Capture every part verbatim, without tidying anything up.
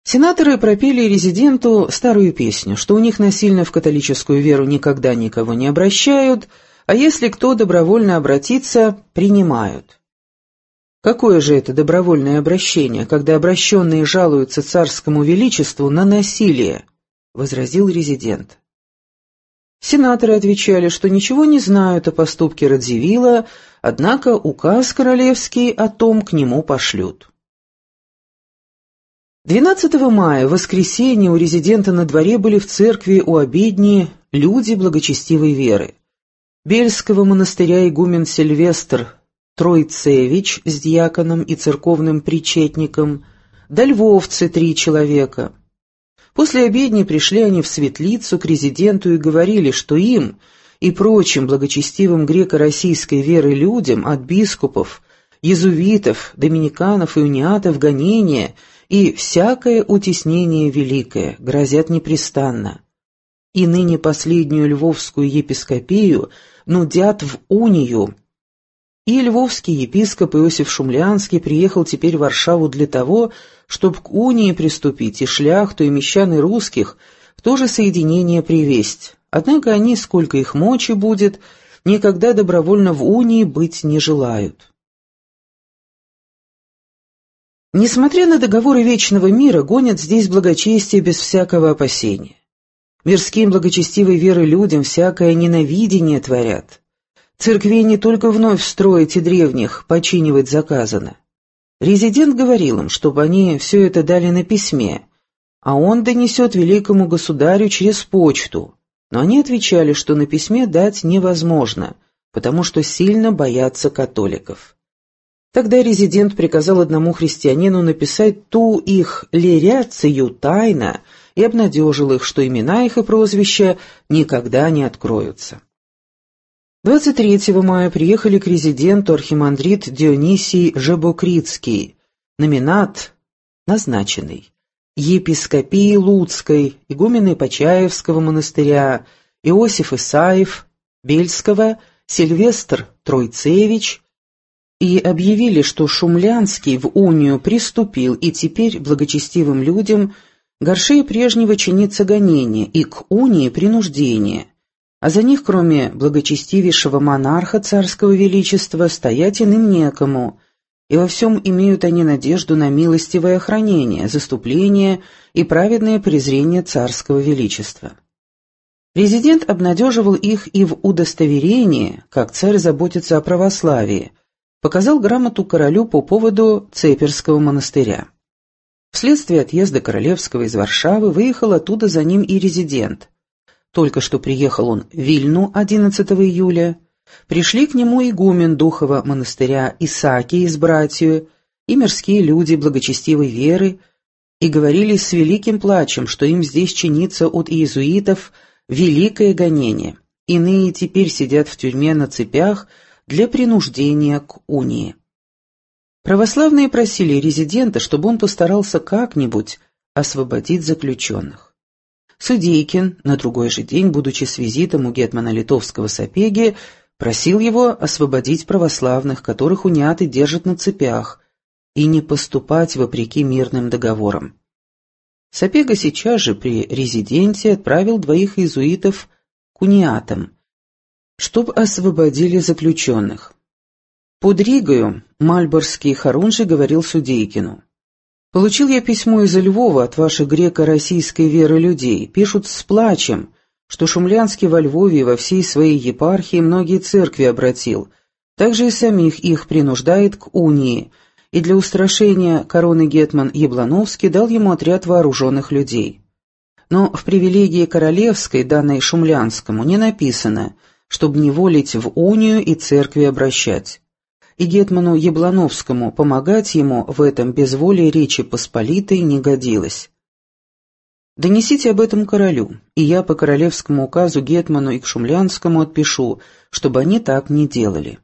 Сенаторы пропели резиденту старую песню, что у них насильно в католическую веру никогда никого не обращают, а если кто добровольно обратится, принимают. Какое же это добровольное обращение, когда обращенные жалуются царскому величеству на насилие? — возразил резидент. Сенаторы отвечали, что ничего не знают о поступке Радзивилла, однако указ королевский о том к нему пошлют. двенадцатого мая, в воскресенье, у резидента на дворе были в церкви у обедни люди благочестивой веры. Бельского монастыря игумен Сильвестр Тройцевич с диаконом и церковным причетником, да львовцы три человека. После обедни пришли они в светлицу к резиденту и говорили, что им и прочим благочестивым греко-российской веры людям от бискупов, иезуитов, доминиканов и униатов гонения и всякое утеснение великое грозят непрестанно. И ныне последнюю львовскую епископию нудят в унию. И львовский епископ Иосиф Шумлянский приехал теперь в Варшаву для того, чтобы к унии приступить и шляхту, и мещан, и русских в то же соединение привесть. Однако они, сколько их мочи будет, никогда добровольно в унии быть не желают. Несмотря на договоры вечного мира, гонят здесь благочестие без всякого опасения. Мирским благочестивой веры людям всякое ненавидение творят. Церквей не только вновь строить и древних починивать заказано. Резидент говорил им, чтобы они все это дали на письме, а он донесет великому государю через почту. Но они отвечали, что на письме дать невозможно, потому что сильно боятся католиков. Тогда резидент приказал одному христианину написать ту их лиряцию тайно и обнадежил их, что имена их и прозвища никогда не откроются. двадцать третьего мая приехали к резиденту архимандрит Дионисий Жебокритский, номинат назначенный, епископии Луцкой, игумены Почаевского монастыря, Иосиф Исаев, Бельского, Сильвестр Тройцевич, и объявили, что Шумлянский в унию приступил, и теперь благочестивым людям горшее прежнего чинится гонение и к унии принуждение, а за них, кроме благочестивейшего монарха царского величества, стоять иным некому, и во всем имеют они надежду на милостивое охранение, заступление и праведное презрение царского величества. Резидент обнадеживал их и в удостоверении, как царь заботится о православии, показал грамоту королю по поводу Цеперского монастыря. Вследствие отъезда королевского из Варшавы выехал оттуда за ним и резидент. Только что приехал он в Вильну одиннадцатого июля, пришли к нему игумен Духова монастыря Исаакий с братью и мирские люди благочестивой веры, и говорили с великим плачем, что им здесь чинится от иезуитов великое гонение. Иные теперь сидят в тюрьме на цепях для принуждения к унии. Православные просили резидента, чтобы он постарался как-нибудь освободить заключенных. Судейкин на другой же день, будучи с визитом у гетмана литовского Сапеги, просил его освободить православных, которых униаты держат на цепях, и не поступать вопреки мирным договорам. Сапега сейчас же при резиденте отправил двоих иезуитов к униатам, чтоб освободили заключенных. Под Ригою мальборский хорунжий говорил Судейкину: «Получил я письмо из Львова от вашей греко-российской веры людей. Пишут с плачем, что Шумлянский во Львове и во всей своей епархии многие церкви обратил, также и самих их принуждает к унии, и для устрашения короны гетман Яблановский дал ему отряд вооруженных людей. Но в привилегии королевской, данной Шумлянскому, не написано, чтобы не волить в унию и церкви обращать. И гетману Яблановскому помогать ему в этом без воли Речи Посполитой не годилось. Донесите об этом королю, и я по королевскому указу гетману и к Шумлянскому отпишу, чтобы они так не делали».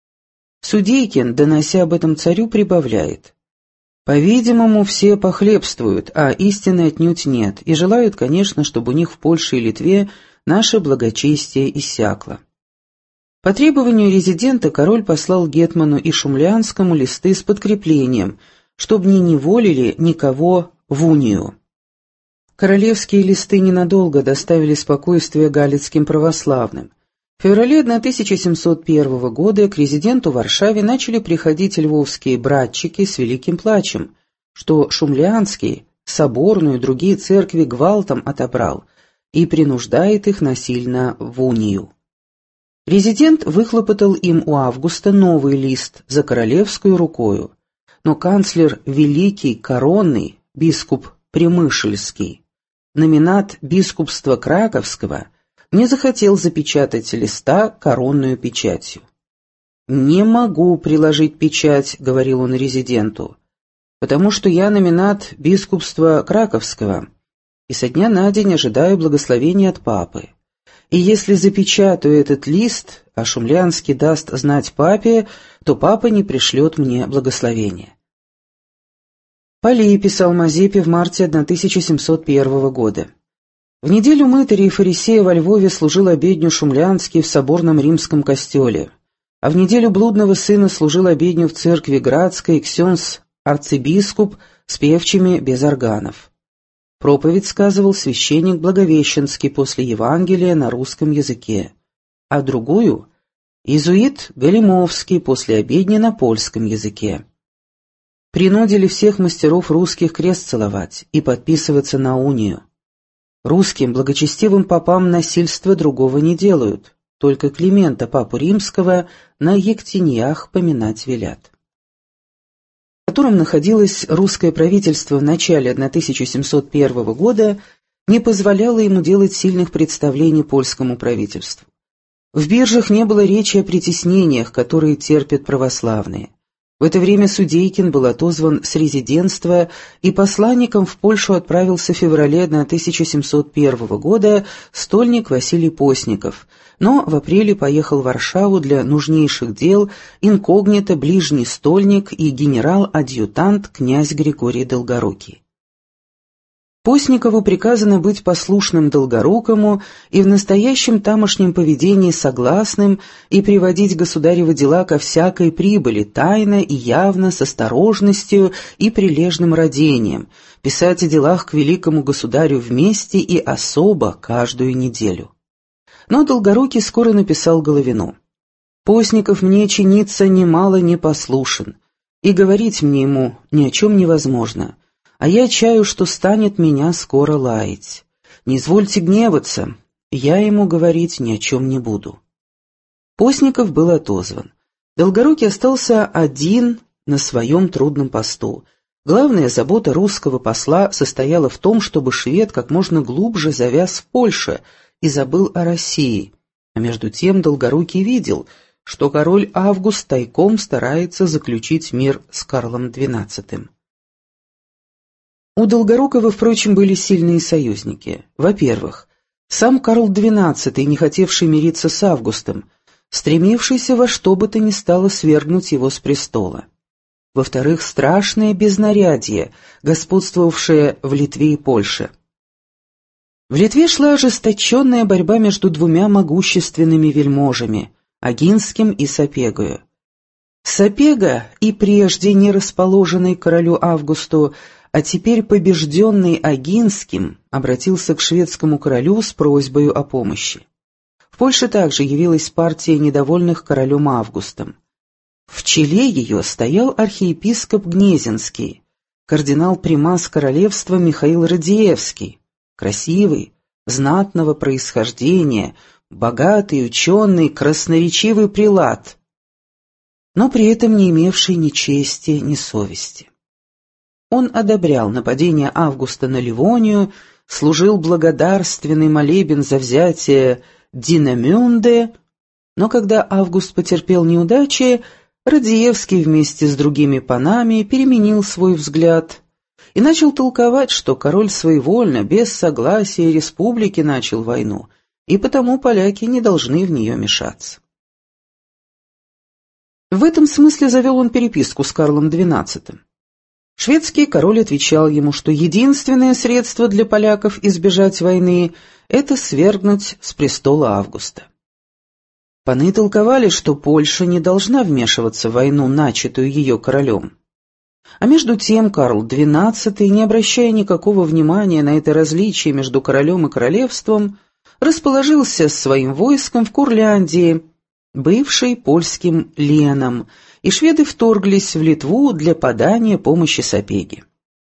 Судейкин, донося об этом царю, прибавляет: «По-видимому, все похлебствуют, а истины отнюдь нет, и желают, конечно, чтобы у них в Польше и Литве наше благочестие иссякло». По требованию резидента король послал гетману и Шумлянскому листы с подкреплением, чтобы не неволили никого в унию. Королевские листы ненадолго доставили спокойствие галицким православным. В феврале тысяча семьсот первого года к резиденту в Варшаве начали приходить львовские братчики с великим плачем, что Шумлянский соборную и другие церкви гвалтом отобрал и принуждает их насильно в унию. Резидент выхлопотал им у Августа новый лист за королевскую рукою, но канцлер Великий Коронный, бискуп Премышльский, номинат бискупства Краковского, не захотел запечатать листа коронную печатью. «Не могу приложить печать», — говорил он резиденту, «потому что я номинат бискупства Краковского, и со дня на день ожидаю благословения от папы. И если запечатаю этот лист, а Шумлянский даст знать папе, то папа не пришлет мне благословения». Полей писал Мазепе в марте тысяча семьсот первого года. В неделю мытаря и фарисея во Львове служил обедню Шумлянский в соборном римском костеле, а в неделю блудного сына служил обедню в церкви Градской ксенз-арцибискуп с певчими без органов. Проповедь сказывал священник Благовещенский после Евангелия на русском языке, а другую — иезуит Галимовский после обедни на польском языке. Принудили всех мастеров русских крест целовать и подписываться на унию. Русским благочестивым попам насильства другого не делают, только Климента, папу римского, на ектеньях поминать велят. В котором находилось русское правительство в начале тысяча семьсот первого года, не позволяло ему делать сильных представлений польскому правительству. В биржах не было речи о притеснениях, которые терпят православные. В это время Судейкин был отозван с резидентства и посланником в Польшу отправился в феврале тысяча семьсот первого года стольник Василий Постников, но в апреле поехал в Варшаву для нужнейших дел инкогнито ближний стольник и генерал-адъютант князь Григорий Долгорукий. Постникову приказано быть послушным Долгорукому и в настоящем тамошнем поведении согласным и приводить государевы дела ко всякой прибыли, тайно и явно, с осторожностью и прилежным радением, писать о делах к великому государю вместе и особо каждую неделю. Но Долгорукий скоро написал Головину: «Постников мне чиниться немало не послушен, и говорить мне ему ни о чем невозможно. А я чаю, что станет меня скоро лаять. Не извольте гневаться, я ему говорить ни о чем не буду». Постников был отозван. Долгорукий остался один на своем трудном посту. Главная забота русского посла состояла в том, чтобы швед как можно глубже завяз в Польше и забыл о России. А между тем Долгорукий видел, что король Август тайком старается заключить мир с Карлом двенадцатым. У Долгорукова, впрочем, были сильные союзники. Во-первых, сам Карл двенадцатый, не хотевший мириться с Августом, стремившийся во что бы то ни стало свергнуть его с престола. Во-вторых, страшное безнарядье, господствовавшее в Литве и Польше. В Литве шла ожесточенная борьба между двумя могущественными вельможами – Огинским и Сапегою. Сапега, и прежде не расположенный к королю Августу, а теперь побежденный Огинским, обратился к шведскому королю с просьбой о помощи. В Польше также явилась партия недовольных королем Августом. В челе ее стоял архиепископ Гнезинский, кардинал-примас королевства Михаил Радзиевский, красивый, знатного происхождения, богатый, ученый, красноречивый прелат, но при этом не имевший ни чести, ни совести. Он одобрял нападение Августа на Ливонию, служил благодарственный молебен за взятие Динамюнде, но когда Август потерпел неудачи, Радзиевский вместе с другими панами переменил свой взгляд и начал толковать, что король своевольно, без согласия республики начал войну, и потому поляки не должны в нее мешаться. В этом смысле завел он переписку с Карлом двенадцатым. Шведский король отвечал ему, что единственное средство для поляков избежать войны – это свергнуть с престола Августа. Паны толковали, что Польша не должна вмешиваться в войну, начатую ее королем. А между тем Карл двенадцатый, не обращая никакого внимания на это различие между королем и королевством, расположился с своим войском в Курляндии, бывшей польским Леном, и шведы вторглись в Литву для подания помощи Сапеги.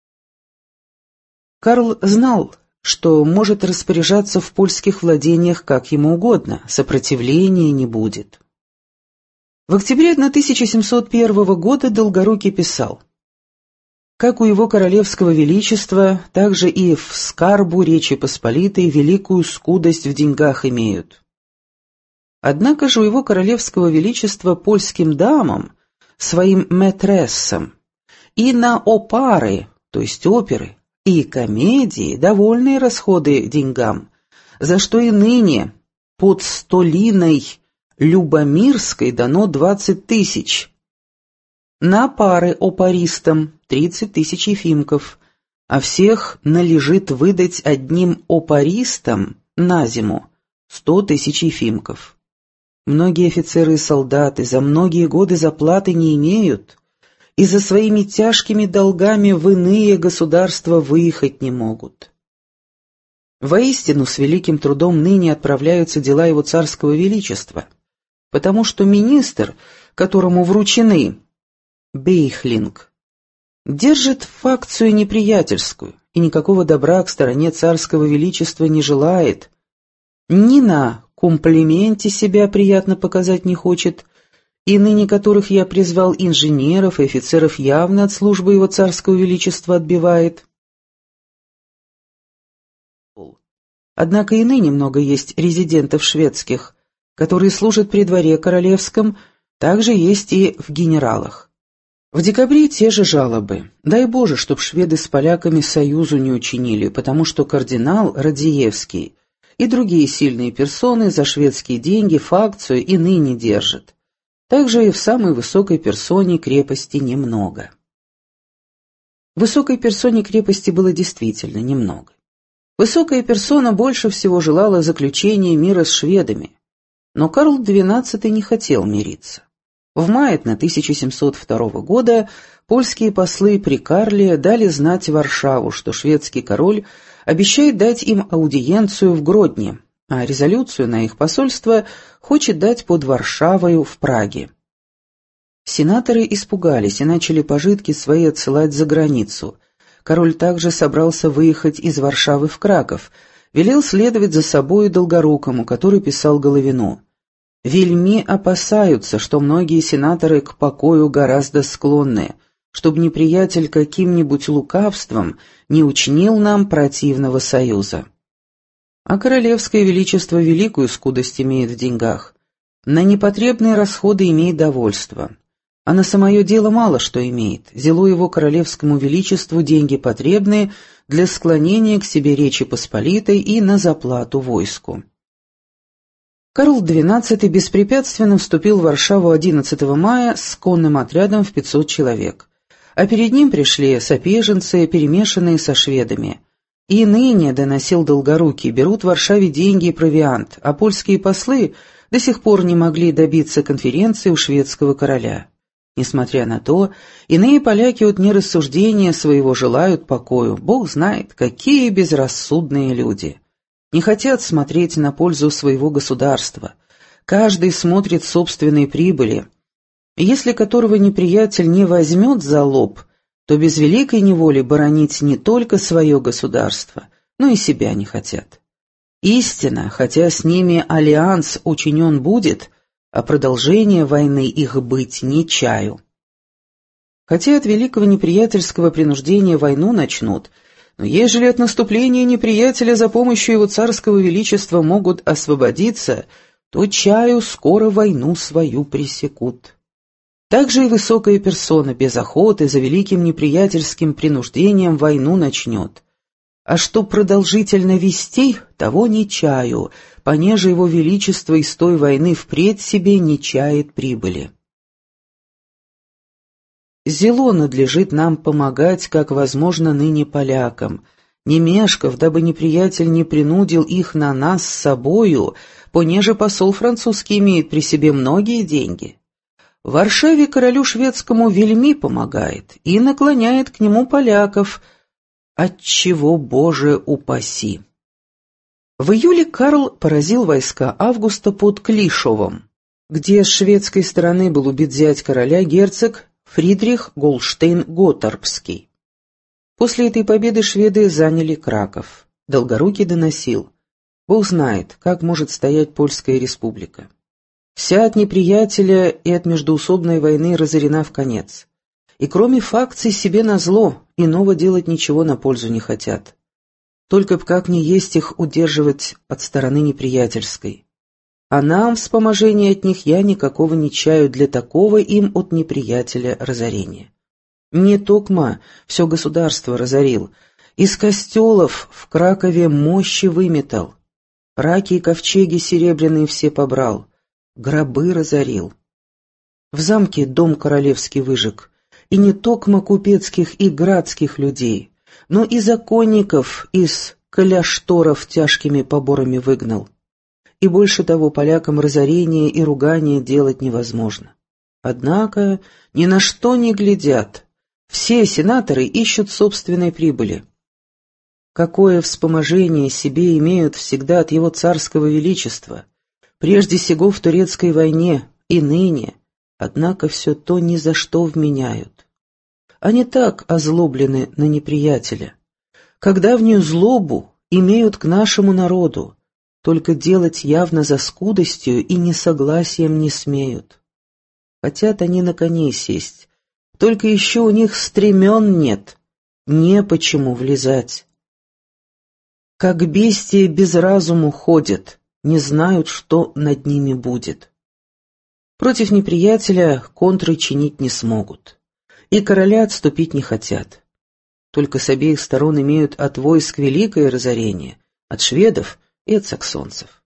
Карл знал, что может распоряжаться в польских владениях как ему угодно, сопротивления не будет. В октябре тысяча семьсот первого года Долгорукий писал: «Как у его королевского величества, так же и в скарбу Речи Посполитой великую скудость в деньгах имеют. Однако же у его королевского величества польским дамам, своим мэтрессам, и на опары, то есть оперы, и комедии довольные расходы деньгам, за что и ныне под столиной Любомирской дано двадцать тысяч, на пары опаристам тридцать тысяч ефимков, а всех належит выдать одним опаристам на зиму сто тысяч ефимков. Многие офицеры и солдаты за многие годы заплаты не имеют, и за своими тяжкими долгами в иные государства выехать не могут. Воистину, с великим трудом ныне отправляются дела его царского величества, потому что министр, которому вручены Бейхлинг, держит факцию неприятельскую и никакого добра к стороне царского величества не желает, ни на комплименте себя приятно показать не хочет, и ныне которых я призвал инженеров и офицеров явно от службы его царского величества отбивает. Однако и ныне много есть резидентов шведских, которые служат при дворе королевском, также есть и в генералах. В декабре те же жалобы. Дай Боже, чтоб шведы с поляками союзу не учинили, потому что кардинал Радзиевский и другие сильные персоны за шведские деньги факцию и ныне держат. Также и в самой высокой персоне крепости немного. В высокой персоне крепости было действительно немного. Высокая персона больше всего желала заключения мира с шведами, но Карл двенадцатый не хотел мириться. В мае тысяча семьсот второго года польские послы при Карле дали знать Варшаву, что шведский король обещает дать им аудиенцию в Гродне, а резолюцию на их посольство хочет дать под Варшавою в Праге. Сенаторы испугались и начали пожитки свои отсылать за границу. Король также собрался выехать из Варшавы в Краков, велел следовать за собою Долгорукому, который писал Головину: «Вельми опасаются, что многие сенаторы к покою гораздо склонны, чтобы неприятель каким-нибудь лукавством не учинил нам противного союза. А королевское величество великую скудость имеет в деньгах, на непотребные расходы имеет довольство, а на самое дело мало что имеет, зело его королевскому величеству деньги потребные для склонения к себе Речи Посполитой и на заплату войску». Карл двенадцатый беспрепятственно вступил в Варшаву одиннадцатого мая с конным отрядом в пятьсот человек, а перед ним пришли сапеженцы, перемешанные со шведами. И ныне, доносил Долгорукий, берут в Варшаве деньги и провиант, а польские послы до сих пор не могли добиться конференции у шведского короля. Несмотря на то, иные поляки от нерассуждения своего желают покою, Бог знает, какие безрассудные люди. Не хотят смотреть на пользу своего государства. Каждый смотрит собственные прибыли. Если которого неприятель не возьмет за лоб, то без великой неволи боронить не только свое государство, но и себя не хотят. Истинно, хотя с ними альянс учинен будет, а продолжение войны их быть не чаю. Хотя от великого неприятельского принуждения войну начнут, но ежели от наступления неприятеля за помощью его царского величества могут освободиться, то чаю скоро войну свою пресекут. Также и высокая персона без охоты за великим неприятельским принуждением войну начнет. А что продолжительно вести, того не чаю, понеже его величество из той войны впредь себе не чает прибыли. Зело надлежит нам помогать, как возможно ныне полякам, не мешкав, дабы неприятель не принудил их на нас с собою, понеже посол французский имеет при себе многие деньги. В Варшаве королю шведскому вельми помогает и наклоняет к нему поляков, отчего, Боже, упаси. В июле Карл поразил войска Августа под Клишовом, где с шведской стороны был убит зять короля герцог Фридрих Голштейн-Готторпский. После этой победы шведы заняли Краков. Долгорукий доносил: Бог знает, как может стоять Польская республика. Вся от неприятеля и от междоусобной войны разорена вконец. И кроме факций себе назло, иного делать ничего на пользу не хотят. Только б как ни есть их удерживать от стороны неприятельской. А нам вспоможения от них я никакого не чаю для такого им от неприятеля разорения. Не токма все государство разорил, из костелов в Кракове мощи выметал, раки и ковчеги серебряные все побрал, гробы разорил. В замке дом королевский выжег, и не токма купецких и градских людей, но и законников из кляшторов тяжкими поборами выгнал. И больше того, полякам разорение и ругание делать невозможно. Однако ни на что не глядят. Все сенаторы ищут собственной прибыли. Какое вспоможение себе имеют всегда от его царского величества, прежде сего в турецкой войне и ныне, однако все то ни за что вменяют. Они так озлоблены на неприятеля, когда давнюю злобу имеют к нашему народу, только делать явно за скудостью и несогласием не смеют. Хотят они на коней сесть, только еще у них стремен нет, не почему влезать. Как бестии без разуму ходят, не знают, что над ними будет. Против неприятеля контры чинить не смогут, и короля отступить не хотят. Только с обеих сторон имеют от войск великое разорение, от шведов и от саксонцев.